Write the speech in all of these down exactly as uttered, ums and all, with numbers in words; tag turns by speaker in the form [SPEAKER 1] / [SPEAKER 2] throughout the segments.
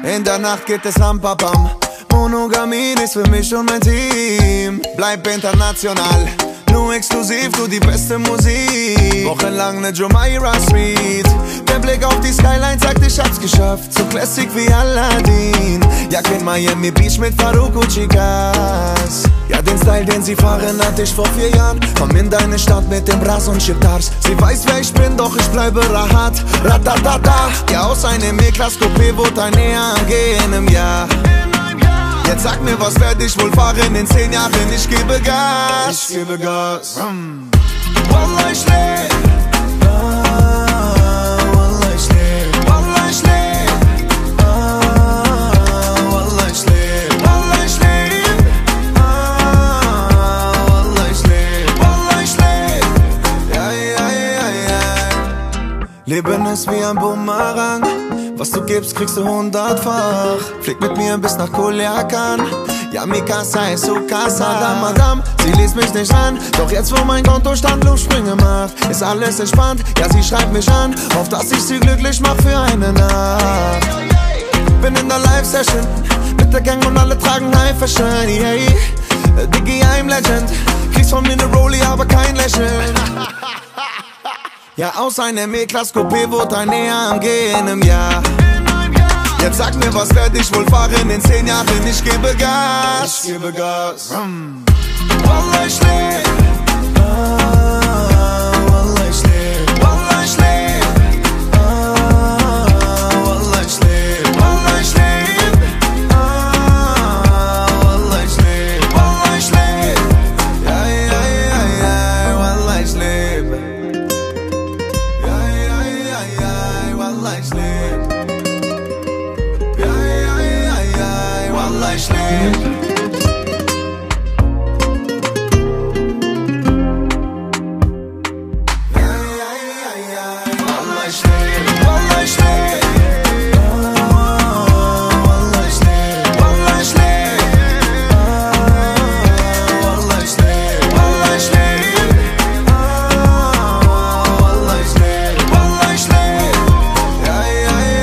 [SPEAKER 1] In der Nacht geht es ram, papam. Monogamie ist für mich und mein Team. Bleib international, nur exklusiv, du die beste Musik. Wochenlang ne Jumeirah Street. Der Blick auf die Skyline sagt, ich hab's geschafft. So classic wie Aladdin. Ja, kenn Miami Beach mit Farouk und Chicas. Ja, den Style, den sie fahren, hatte ich vor vier Jahren. Komm in deine Stadt mit dem Brass und Chiptars. Sie weiß, wer ich bin, doch ich bleibe Rahat. Ratatata. Ja, aus einem E-Class Coupé wurde ein E A G in einem Jahr. Jetzt sag mir, was werd ich wohl fahren in zehn Jahren? Ich gebe Gas. Ich gebe Gas. Wallah, ich leb. Ah, Wallah, ich leb. Wallah, ich leb. Ah, Wallah, ich leb. Wallah, ich leb. Ah, Wallah, ich leb. Wallah, ich leb. Ja, ja, ja, ja. Leben ist wie ein Bumerang. Was du gibst, kriegst du hundertfach. Flieg mit mir bis nach Culiacan. Ja, mi casa es su casa. Madame, Madame, sie liest mich nicht an. Doch jetzt, wo mein Kontostand Luftsprünge macht, ist alles entspannt. Ja, sie schreibt mich an, auf dass ich sie glücklich mach für eine Nacht. Bin in der Live-Session mit der Gang und alle tragen High Fashion. Yeah. Diggi, I'm Legend. Kriegst von mir ne Rolli, aber kein Lächeln. Ja, aus einem E-Class Coupé wurde ein E A M G in einem Jahr. Jetzt sag mir, was werd ich wohl fahren in zehn Jahren? Ich gebe Gas. Ich gebe Gas. Wallah, ich leb. Ah, Wallah, ich leb. Wallah, ich leb. Ah, Wallah, ich leb. Wallah, ich leb. Ah, Wallah, ich leb. Wallah, ich leb. Ja, ja, ja, ja, Wallah, ich leb. Ja, ja, ja, ja, Wallah, ich leb. Ja, ja, ja, ja, Wallah, ich leb.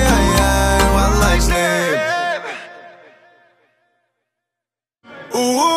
[SPEAKER 1] Ooh.